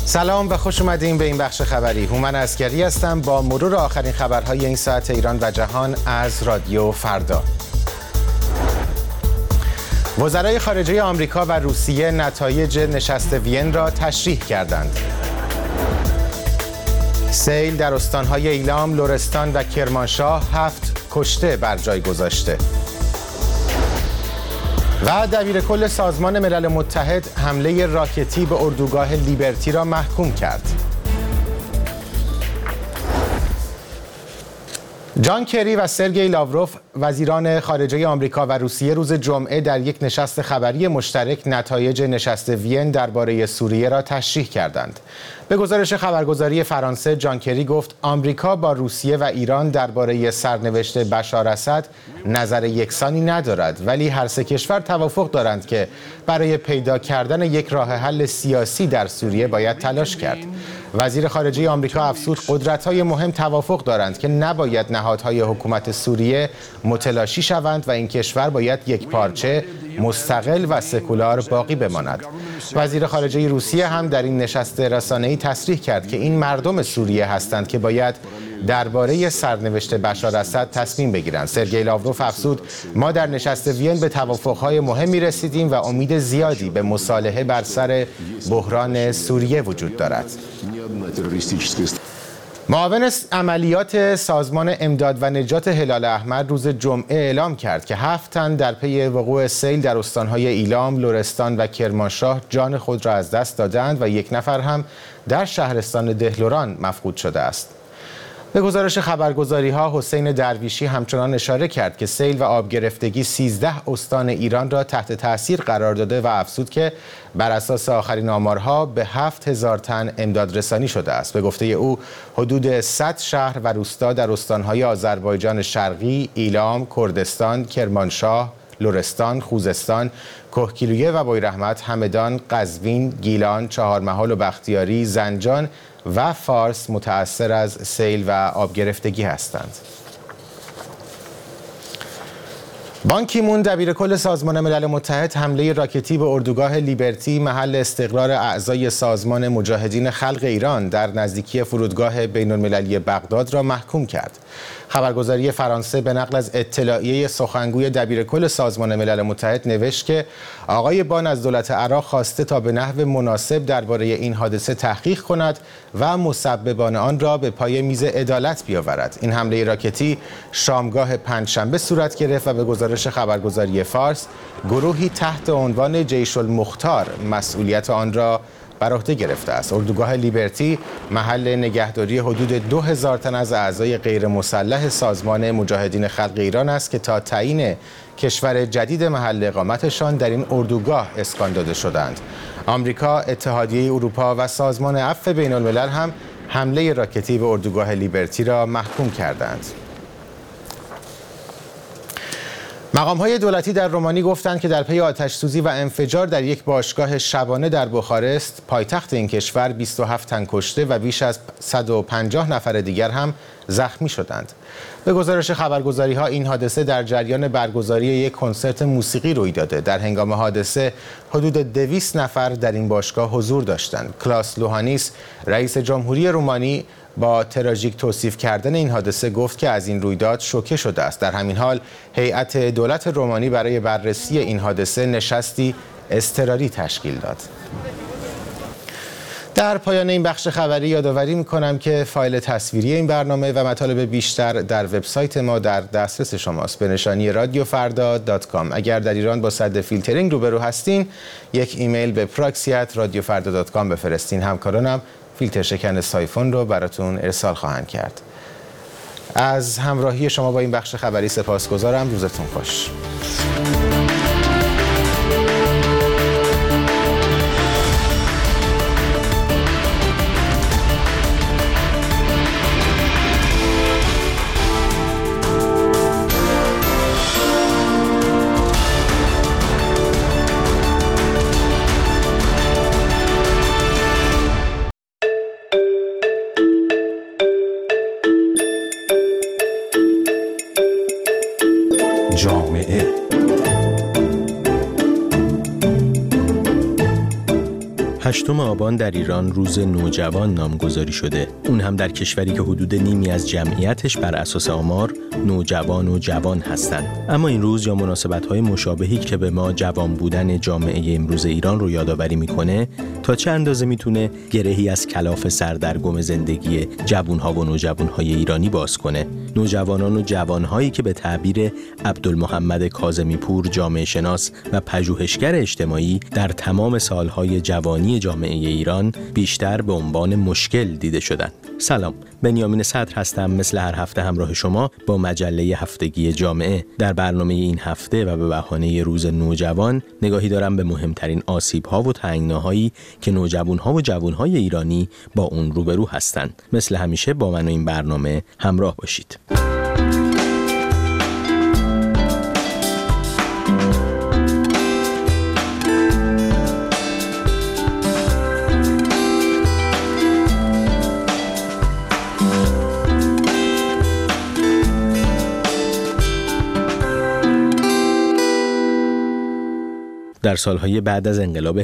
سلام و خوش اومدین به این بخش خبری. هومن عسگری هستم با مرور آخرین خبرهای این ساعت ایران و جهان از رادیو فردا. وزرای خارجه آمریکا و روسیه نتایج نشست وین را تشریح کردند. سیل در استانهای ایلام، لرستان و کرمانشاه 7 کشته بر جای گذاشته. و دبیرکل سازمان ملل متحد حمله راکتی به اردوگاه لیبرتی را محکوم کرد. جان کری و سرگئی لاوروف وزیران خارجه آمریکا و روسیه روز جمعه در یک نشست خبری مشترک نتایج نشست وین درباره سوریه را تشریح کردند. به گزارش خبرگزاری فرانسه، جان کری گفت آمریکا با روسیه و ایران درباره سرنوشت بشار اسد نظر یکسانی ندارد، ولی هر سه کشور توافق دارند که برای پیدا کردن یک راه حل سیاسی در سوریه باید تلاش کرد. وزیر خارجه آمریکا افزود قدرت‌های مهم توافق دارند که نباید نهادهای حکومت سوریه متلاشی شوند و این کشور باید یک پارچه، مستقل و سکولار باقی بماند. وزیر خارجه روسیه هم در این نشست رسانه‌ای تصریح کرد که این مردم سوریه هستند که باید درباره سرنوشت بشار اسد تصمیم بگیرند. سرگئی لاوروف افزود ما در نشست وین به توافق‌های مهمی رسیدیم و امید زیادی به مصالحه بر سر بحران سوریه وجود دارد. معاون عملیات سازمان امداد و نجات هلال احمر روز جمعه اعلام کرد که 7 تن در پی وقوع سیل در استانهای ایلام، لرستان و کرمانشاه جان خود را از دست دادند و 1 نفر هم در شهرستان دهلوران مفقود شده است. به گزارش خبرگزاری‌ها، حسین درویشی همچنان اشاره کرد که سیل و آب گرفتگی 13 استان ایران را تحت تأثیر قرار داده و افزود که بر اساس آخرین آمارها به 7000 تن امداد رسانی شده است. به گفته او حدود 100 شهر و روستا در استان‌های آذربایجان شرقی، ایلام، کردستان، کرمانشاه، لرستان، خوزستان، کهگیلویه و بویراحمد، همدان، قزوین، گیلان، چهارمحال و بختیاری، زنجان و فارس متأثر از سیل و آب گرفتگی هستند. بان کی مون دبیرکل سازمان ملل متحد حمله راکتی به اردوگاه لیبرتی محل استقرار اعضای سازمان مجاهدین خلق ایران در نزدیکی فرودگاه بین‌المللی بغداد را محکوم کرد. خبرگزاری فرانسه به نقل از اطلاعیه سخنگوی دبیرکل سازمان ملل متحد نوشت که آقای بان از دولت عراق خواسته تا به نحو مناسب درباره این حادثه تحقیق کند و مسببان آن را به پای میز عدالت بیاورد. این حمله راکتی شامگاه پنجشنبه صورت گرفت و به گزارش خبرگزاری فارس گروهی تحت عنوان جیش المختار مسئولیت آن را بر عهده گرفته است. اردوگاه لیبرتی محل نگهداری حدود 2000 تن از اعضای غیر مسلح سازمان مجاهدین خلق ایران است که تا تعیین کشور جدید محل اقامتشان در این اردوگاه اسکان داده شدند. آمریکا، اتحادیه اروپا و سازمان عفو بین‌الملل هم حمله راکتی به اردوگاه لیبرتی را محکوم کردند. مقام‌های دولتی در رومانی گفتند که در پی آتش‌سوزی و انفجار در یک باشگاه شبانه در بخارست، پایتخت این کشور، 27 تن کشته و بیش از 150 نفر دیگر هم زخمی شدند. به گزارش خبرگزاری‌ها این حادثه در جریان برگزاری یک کنسرت موسیقی روی داده. در هنگام حادثه حدود 200 نفر در این باشگاه حضور داشتند. کلاس لوهانیس، رئیس جمهوری رومانی، با تراژیک توصیف کردن این حادثه گفت که از این رویداد شوکه شده است. در همین حال هیئت دولت رومانی برای بررسی این حادثه نشستی اضطراری تشکیل داد. در پایان این بخش خبری یادآوری می‌کنم که فایل تصویری این برنامه و مطالب بیشتر در وبسایت ما در دسترس شماست به نشانی radiofarda.com. اگر در ایران با سد فیلترینگ روبرو هستین، یک ایمیل به proxy@radiofarda.com بفرستین. همکارانم فیلتر شکن سایفون رو براتون ارسال خواهند کرد. از همراهی شما با این بخش خبری سپاسگزارم. روزتون خوش. جامعه 8 آبان در ایران روز نوجوان نامگذاری شده. اون هم در کشوری که حدود نیمی از جمعیتش بر اساس آمار نوجوان و جوان هستند. اما این روز یا مناسبت‌های مشابهی که به ما جوان بودن جامعه امروز ایران رو یادآوری میکنه، تا چه اندازه میتونه گرهی از کلاف سردرگم زندگی جوان‌ها و نوجوان‌های ایرانی باز کنه. نوجوانان و جوان‌هایی که به تعبیر عبدالمحمد کاظمی پور جامعه شناس و پژوهشگر اجتماعی در تمام سالهای جوانی جامعه ایران بیشتر به عنوان مشکل دیده شدند. سلام، بنیامین صدر هستم. مثل هر هفته همراه شما با مجله هفتگی جامعه. در برنامه این هفته و به بهانه روز نوجوان نگاهی دارم به مهمترین آسیب‌ها و تنگناهایی که نوجوان‌ها و جوان‌های ایرانی با اون روبرو هستند. مثل همیشه با من و این برنامه همراه باشید. در سالهای بعد از انقلاب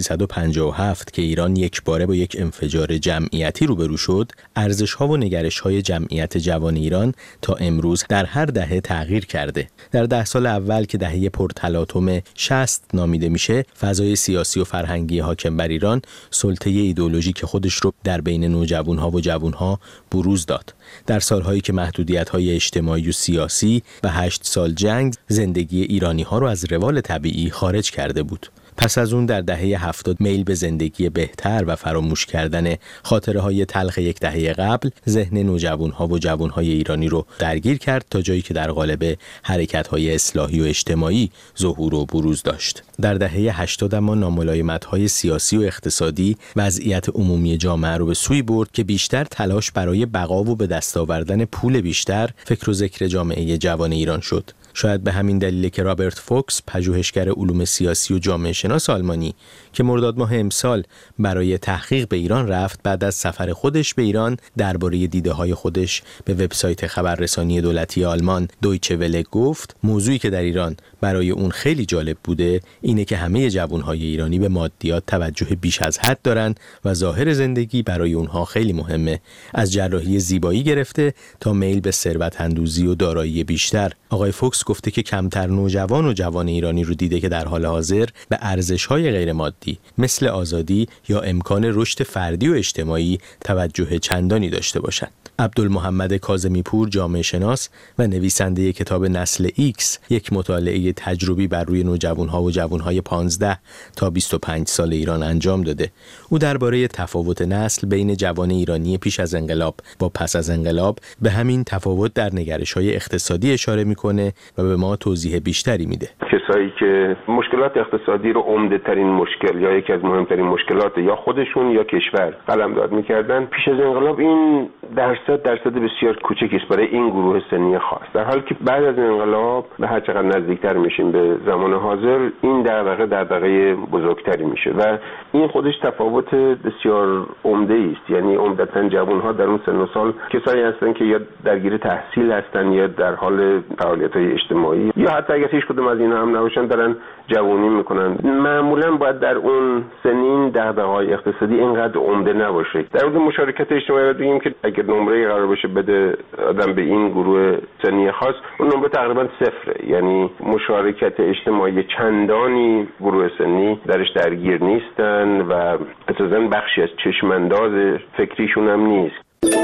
1357 که ایران یک باره با یک انفجار جمعیتی روبرو شد، ارزش‌ها و نگرش‌های جمعیت جوان ایران تا امروز در هر دهه تغییر کرده. در 10 سال اول که دهه پرتلاطم 60 نامیده میشه، فضای سیاسی و فرهنگی حاکم بر ایران سلطه ایدئولوژیک خودش رو در بین نوجوان‌ها و جوان‌ها بروز داد. در سالهایی که محدودیت‌های اجتماعی و سیاسی و 8 سال جنگ زندگی ایرانی‌ها رو از روال طبیعی خارج کرده بود. پس از اون در دهه 70 میل به زندگی بهتر و فراموش کردن خاطره‌های تلخ یک دهه قبل ذهن نوجوان‌ها و جوان‌های ایرانی رو درگیر کرد تا جایی که در قالب حرکت‌های اصلاحی و اجتماعی ظهور و بروز داشت. در دهه 80 اما ناملایمت‌های سیاسی و اقتصادی وضعیت عمومی جامعه رو به سوی برد که بیشتر تلاش برای بقا و به دست آوردن پول بیشتر فکر و ذکر جامعه جوان ایران شد. شاید به همین دلیل که رابرت فوکس، پژوهشگر علوم سیاسی و جامعه شناس آلمانی که مرداد ماه امسال برای تحقیق به ایران رفت، بعد از سفر خودش به ایران درباره دیده‌های خودش به وبسایت خبررسانی دولتی آلمان دویچه وله گفت موضوعی که در ایران برای اون خیلی جالب بوده اینه که همه جوان‌های ایرانی به مادیات توجه بیش از حد دارن و ظاهر زندگی برای اونها خیلی مهمه، از جراحی زیبایی گرفته تا میل به ثروت اندوزی و دارایی بیشتر. آقای فوکس گفته که کمتر نوجوان و جوان ایرانی رو دیده که در حال حاضر به ارزش‌های غیر مادی مثل آزادی یا امکان رشد فردی و اجتماعی توجه چندانی داشته باشند. عبدالمحمد کاظمی پور جامعه شناس و نویسنده کتاب نسل ایکس، یک مطالعه تجربی بر روی نوجوان‌ها و جوان‌های 15 تا 25 سال ایران انجام داده. او درباره تفاوت نسل بین جوان ایرانی پیش از انقلاب با پس از انقلاب به همین تفاوت در نگرش‌های اقتصادی اشاره می‌کنه و به ما توضیح بیشتری میده. کسایی که مشکلات اقتصادی رو عمده‌ترین مشکل یا یکی از مهمترین مشکلات یا خودشون یا کشور قلمداد می‌کردن، پیش از انقلاب این درصد بسیار کوچکی است برای این گروه سنی خاص، در حالی که بعد از انقلاب به هر چقدر نزدیکتر میشیم به زمان حاضر این دغدغه بزرگتری میشه و این خودش تفاوت بسیار عمده است. یعنی عمدتاً جوان‌ها در اون سن و سال کسایی هستن که یا درگیر تحصیل هستن یا در حال فعالیت‌های اجتماعی یا حتی اگر هیچ کدوم از اینا هم نباشن دارن جوانی میکنن. معمولا باید در اون سنین دغدغه‌های اقتصادی اینقدر عمده نباشه. در مورد مشارکت اجتماعی بگیم که اگر نمره قرار باشه بده آدم به این گروه سنی خاص، اون نمره تقریبا صفره. یعنی مشارکت اجتماعی چندانی گروه سنی درش درگیر نیستن و اساساً بخشی از چشمانداز فکریشون هم نیست.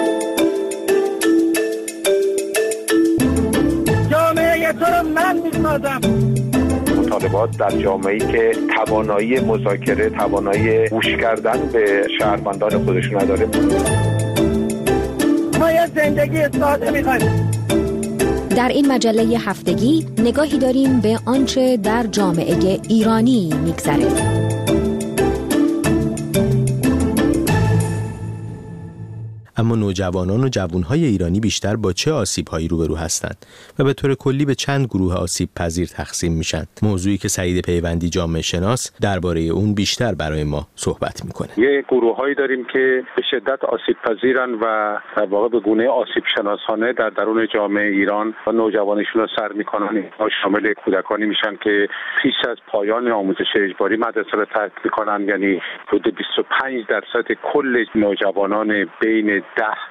جامعه تو رو من میسازم. مطالبات در جامعه‌ای که توانایی مذاکره، توانایی گوش کردن به شهروندان خودشون نداره. ما یه زندگی ساده می‌خوایم. در این مجله هفتگی نگاهی داریم به آنچه در جامعه ایرانی می‌گذره. اما نوجوانان و جوانهای ایرانی بیشتر با چه آسیب‌هایی روبرو هستند و به طور کلی به چند گروه آسیب پذیر تقسیم میشن؟ موضوعی که سعید پیوندی جامعه شناس درباره اون بیشتر برای ما صحبت میکنه. یه گروه‌هایی داریم که به شدت آسیب پذیرن و در واقع به گونه آسیب شناسانه در درون جامعه ایران و نوجوانشون رو سر میکنن. اینها شامل کودکانی میشن که پیش از پایان آموزش اجباری مدرسه رو ترک میکنن، یعنی حدود 25% کل نوجوانان بین 10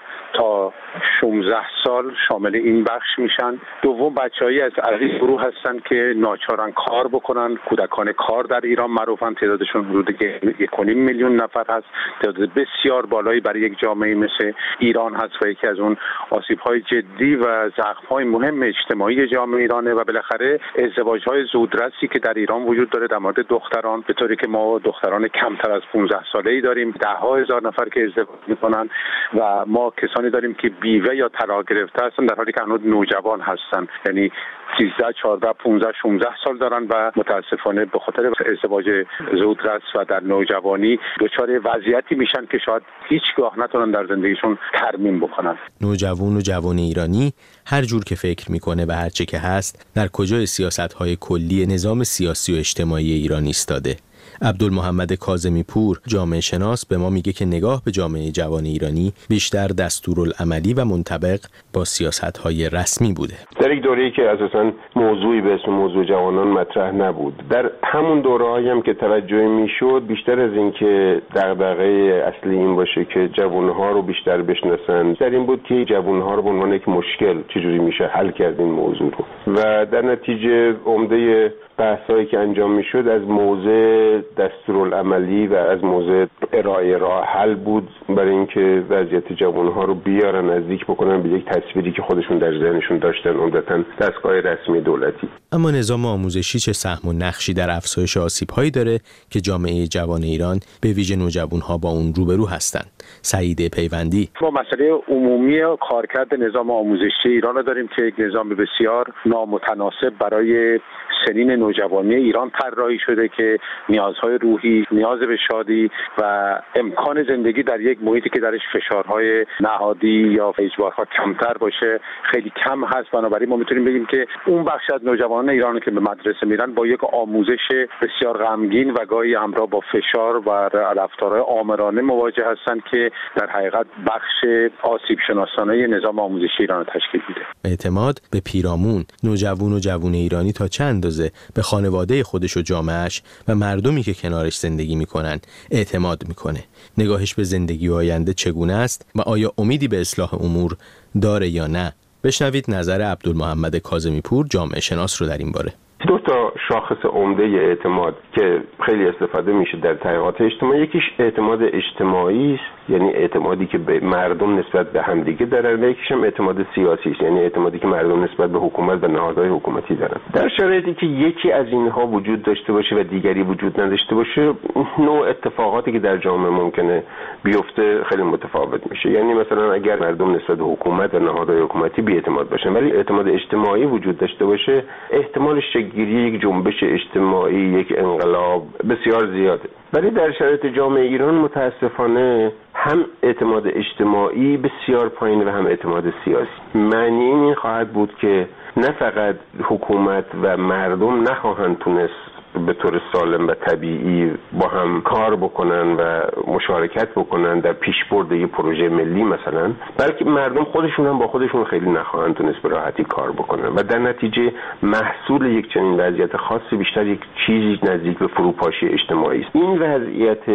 تا 16 سال شامل این بخش میشن. دوم بچه‌هایی از این گروه هستن که ناچارن کار بکنن. کودکان کار در ایران معروفن، تعدادشون حدود 1.5 میلیون نفر هست، تعداد بسیار بالایی برای یک جامعه مثل ایران هست و یکی از اون آسیب‌های جدی و ضعف‌های مهم اجتماعی جامعه ایرانه. و بالاخره ازدواج‌های زودرسی که در ایران وجود داره در مورد دختران، به طوری که ما دختران کمتر از 15 ساله‌ای داریم، 10,000 نفر که ازدواج می‌کنن و ما کسانی داریم که بیوه یا طلاق گرفته هستن در حالی که هنوز نوجوان هستن، یعنی 13 14 15 16 سال دارن و متاسفانه به خاطر ازدواج زودرس و در نوجوانی دچار وضعیتی میشن که شاید هیچگاه نتونن در زندگیشون ترمیم بکنن. نوجوان و جوان ایرانی هر جور که فکر میکنه و هر چه که هست در کجای سیاست‌های کلی نظام سیاسی و اجتماعی ایران ایستاده؟ عبدالمحمد کاظمی پور جامعه شناس به ما میگه که نگاه به جامعه جوان ایرانی بیشتر دستورالعملی و منطبق با سیاست‌های رسمی بوده. در یک دوره‌ای که اساساً موضوعی به اسم موضوع جوانان مطرح نبود، در همون دوره‌ای هم که توجه میشد بیشتر از این که دغدغه اصلی این باشه که جوان‌ها رو بیشتر بشناسن، در این بود که جوان‌ها رو به عنوان یک مشکل چجوری میشه حل کرد این موضوع رو و در نتیجه عمده بحثایی که انجام میشد از موضع دستورالعملی و از موضع ارائه راه حل بود برای اینکه وضعیت جوانها رو بیارن نزدیک بکنن به یک تصویری که خودشون در ذهنشون داشتن، عمدتاً دستگاه رسمی دولتی. اما نظام آموزشی چه سهم و نقشی در افزایش آسیب‌هایی داره که جامعه جوان ایران به ویژه نوجوان‌ها با اون روبرو هستند؟ سعید پیوندی: ما مسئله عمومی کارکرد نظام آموزشی ایران رو داریم که یک نظام بسیار نامتناسب برای سنین نوجوانی ایران طراحی شده که نیازهای روحی، نیاز به شادی و امکان زندگی در یک محیطی که درش فشارهای نهادی یا اجبارها کمتر باشه خیلی کم هست. بنابراین ما میتونیم بگیم که اون بخش از نوجوانان ایران که به مدرسه میرن با یک آموزش بسیار غمگین و گاهی همراه با فشار و رفتارهای آمرانه مواجه هستند که در حقیقت بخش آسیب شناسانه نظام آموزشی ایران تشکیل میده. اعتماد به پیرامون نوجوان و جوان ایرانی تا چند اندازه به خانواده خودش و جامعهش و مردمی که کنارش زندگی میکنن اعتماد میکنه؟ نگاهش به زندگی و آینده چگونه است و آیا امیدی به اصلاح امور داره یا نه؟ بشنوید نظر عبدالمحمد کاظمی پور جامعه شناس رو در این باره. دو تا شاخص عمده اعتماد که خیلی استفاده میشه در تحقیقات اجتماعی، یکیش اعتماد اجتماعی است، یعنی اعتمادی که به مردم نسبت به همدیگه دارن، و یکیش هم اعتماد سیاسی است، یعنی اعتمادی که مردم نسبت به حکومت و نهادهای حکومتی دارن. در شرایطی که یکی از اینها وجود داشته باشه و دیگری وجود نداشته باشه، نوع اتفاقاتی که در جامعه ممکنه بیفته خیلی متفاوت میشه. یعنی مثلا اگر مردم نسبت به حکومت و نهادهای حکومتی بی‌اعتماد باشن ولی اعتماد اجتماعی وجود داشته باشه، احتمال گیری یک جنبش اجتماعی، یک انقلاب بسیار زیاده. ولی در شرایط جامعه ایران متاسفانه هم اعتماد اجتماعی بسیار پایین و هم اعتماد سیاسی. معنی این خواهد بود که نه فقط حکومت و مردم نخواهند تونست به طور سالم و طبیعی با هم کار بکنن و مشارکت بکنن در پیشبرد یک پروژه ملی مثلا، بلکه مردم خودشون هم با خودشون خیلی نخواهند تونست به راحتی کار بکنن و در نتیجه محصول یک چنین وضعیت خاصی بیشتر یک چیزی نزدیک به فروپاشی اجتماعی است. این وضعیت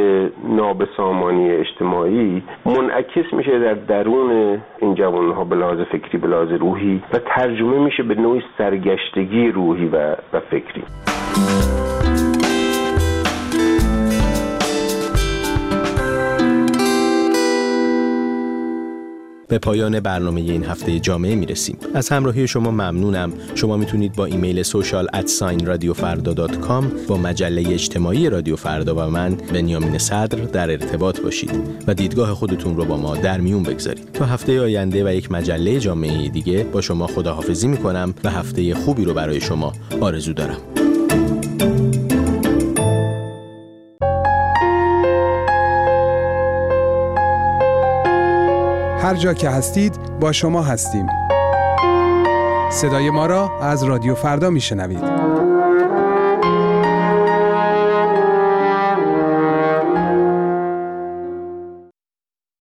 نابسامانی اجتماعی منعکس میشه در درون این جوانها به لحاظ فکری، به لحاظ روحی و ترجمه میشه به نوعی سرگشتگی روحی و فکری. به پایان برنامه این هفته جامعه میرسیم. از همراهی شما ممنونم. شما میتونید با ایمیل social@radiofarda.com با مجله اجتماعی رادیو فردا و من بنیامین صدر در ارتباط باشید و دیدگاه خودتون رو با ما در میون بگذارید. تا هفته آینده و یک مجله جامعه دیگه با شما خداحافظی میکنم و هفته خوبی رو برای شما آرزو دارم. هر جا که هستید با شما هستیم. صدای ما را از رادیو فردا میشنوید.